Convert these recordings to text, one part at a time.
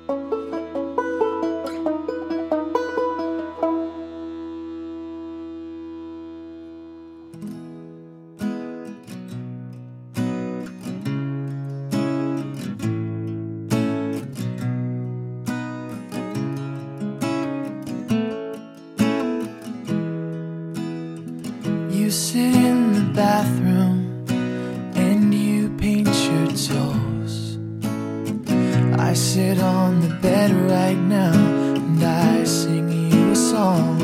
You sit in the bathroom and you paint your toes. I sit on the bed right now and I sing you a song.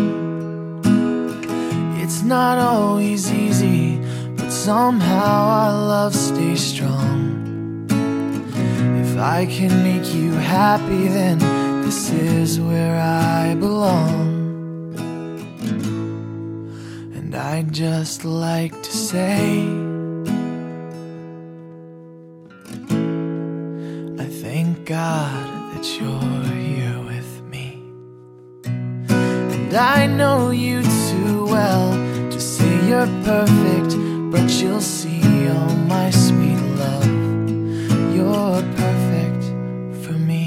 It's not always easy, but somehow our love stays strong. If I can make you happy, then this is where I belong. And I'd just like to say, I thank God that you're here with me. And I know you too well to say you're perfect, but you'll see, oh my sweet love, you're perfect for me.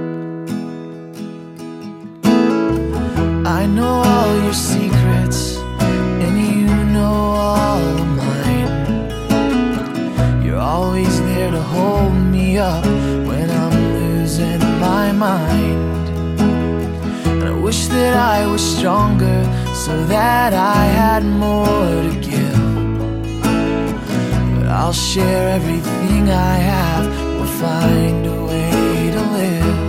I know all your secrets, and you know all of mine. You're always there to hold me up when I'm losing my mind. And I wish that I was stronger so that I had more to give. But I'll share everything I have, we'll find a way to live.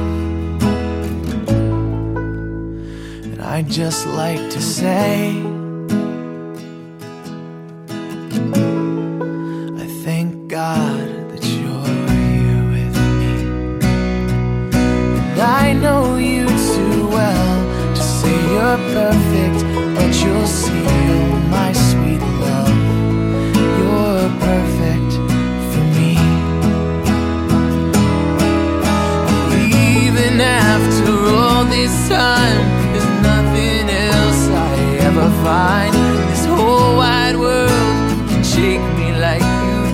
And I'd just like to say, thank God that you're here with me. And I know you too well to say you're perfect, but you'll see, oh my sweet love, you're perfect for me. Even after all this time, there's nothing else I ever find. This whole wide world can shake me like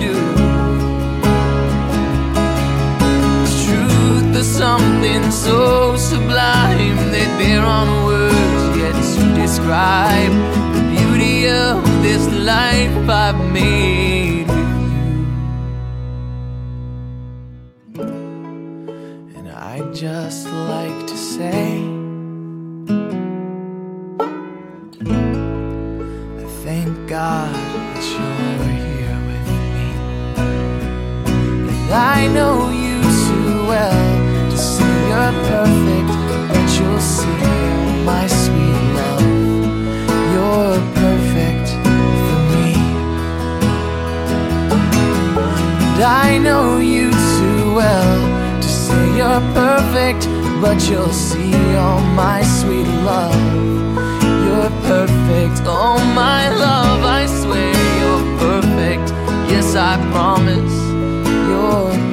there's something so sublime that there aren't words yet to describe the beauty of this life I've made with you. And I'd just like to say, I thank God that you're here with me. And I know you too well to say you're perfect, but you'll see, oh my sweet love, you're perfect for me. And I know you too well to say you're perfect, but you'll see, oh my sweet love, you're perfect. Oh my love, I swear you're perfect. Yes, I promise you're perfect.